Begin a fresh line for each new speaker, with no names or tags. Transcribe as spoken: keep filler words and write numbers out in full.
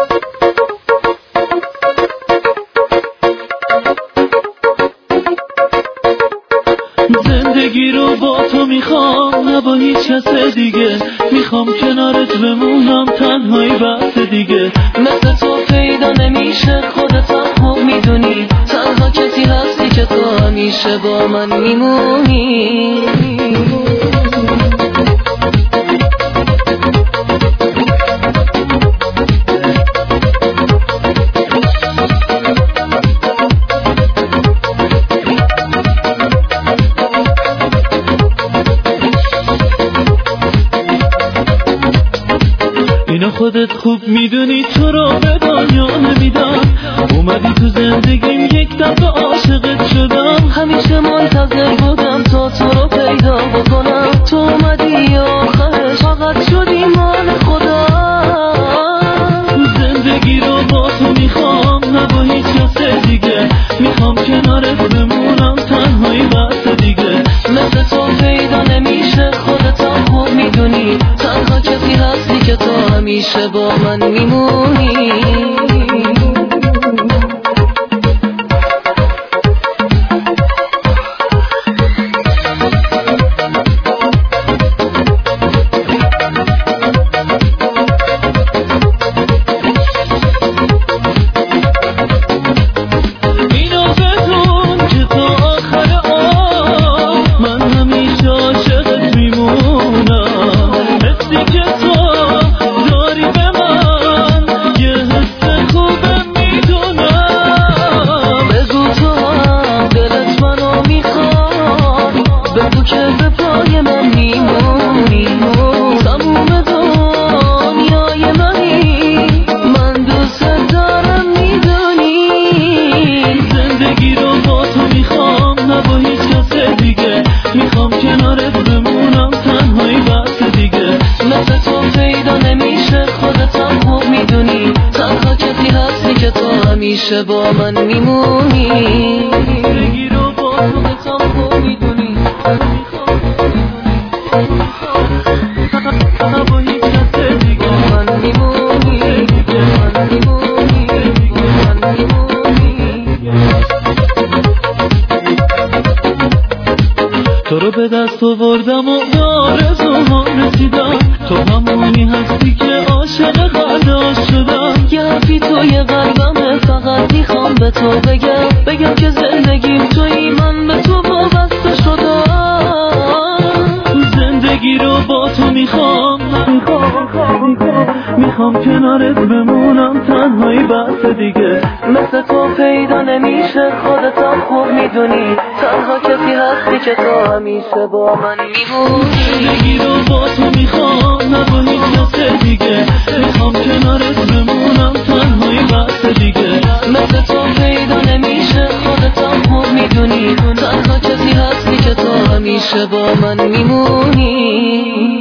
زندگی رو با تو میخوام نه با هیچ کس دیگه، میخوام کنارت بمونم تنهایی بس دیگه.
مثل تو پیدا نمیشه خودت هم خوب میدونی، تنها کسی هستی که تو همیشه با من میمونی.
خودت خوب میدونی تو رو به دنیا نمیدم، اومدی تو زندگیم یک دفعه عاشقت شدم.
همیشه منتظر بودم تا تو رو پیدا بکنم، تو اومدی آخرش فقط شدی مال خدا.
زندگی رو با تو میخوام نه با هیچ کس دیگه، میخوام کنارت بمونم تنهایی بس دیگه.
مثل تو پیدا نمیشه خودت هم خوب میدونی، تنها کسی هستی که تو همیشه با من میمونی. همیشه با من میمونی.
زندگی رو با خودت هم خوب میدونی، میخوام با هیچ کس دیگه
من میمونی، من میمونی، من میمونی.
تو رو به دست آوردم و به آرزوها رسیدم، تو همونی هستی که عاشق خرداش شدم.
یه حرفی توی قلبمه فقط میخوام به تو بگم، بگم که زندگیم توی من به تو وابسته شدم.
زندگی رو با تو میخوام میخوام کنارت بمونم تنهایی بس دیگه.
مثل تو پیدا نمیشه خودت هم خوب میدونی، تنها کسی هستی که تو همیشه با من میمونی.
زندگی رو با تو میخوام نه با هیچ کس دیگه، میخوام کنارت بمونم تنهایی بس دیگه.
مثل تو پیدا نمیشه خودت هم خوب میدونی، تنها کسی هستی که تو همیشه با من میمونی.